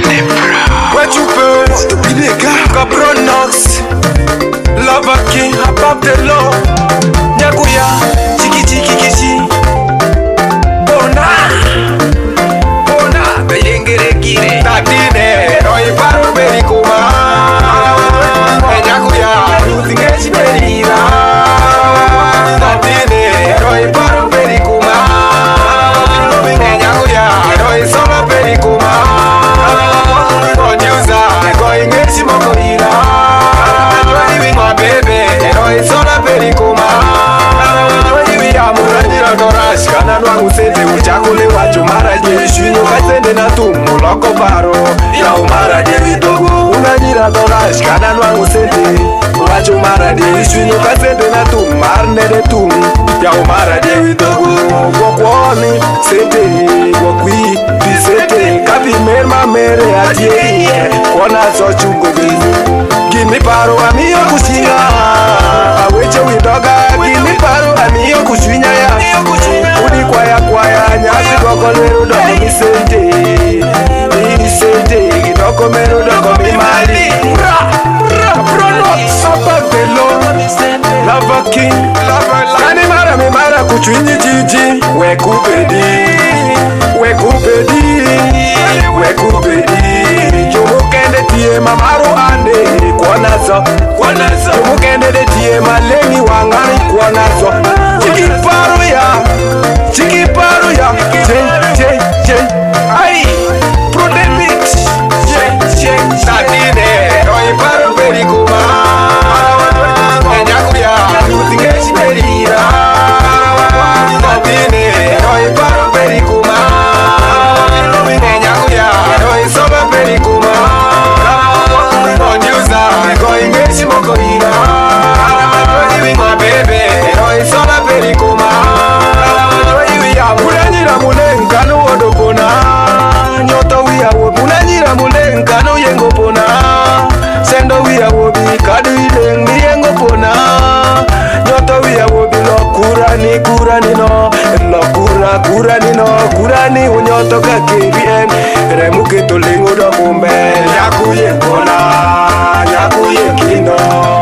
Ouais, tu peux. Cabronox. Lava King, Abab de l'eau. Nyakuya, Chiki Chiki Kishi. Bona. Bona, Beyengere Gire. Tatine, Roy Paro Berikuma. Nyakuya, Ruzingeshi Berira. Tatine, Roy Paro Berikuma. Nyakuya, Roy Soma Berikuma. Producer, going Geshi Mokorira. My baby, Roy Soma Berikuma. Dorash kana nwangu sete uchakule wacho mara jeshinyo kasende na tumu loko paro ya umara jevitogu unanyira dorash kana nwangu sete wacho mara jeshinyo kasende na tumu marnede tumu ya umara jevitogu gokwoni sete gokwi bisete kapi merma mere atie kona so chungo bizu gimi paro amiyo kusinga aweche widoga gimi paro amiyo kuswinya ya udi kwaya kwaya nyasi goko lweru doko misente gidoko meru doko mimali Ababelo Lava King Kani mara mimara kuchwinyi jiji Wekupedi Jumukende tie mamaru ande Kwonazo Jumukende de tie malengi wangani kwonazo Chiki paru ya J Ay Prodemix J Tatine Roy paru berikuma Nyakuya Ruzingeshi berira Tatine Roy paru berikuma Nyakuya Roy Soma berikuma Producer going Geshi Mokorira. My baby Roy Soma berikuma. Munanyira mulenkano odopona Nyoto wia wobi Munanyira mulenkano yengopona Sendo wia wobi Kadu ileng ni yengopona Nyoto wia wobi Lo kurani unyoto kakirien Remuke tolingo do kumbe Nyakuye kona Nyakuye kino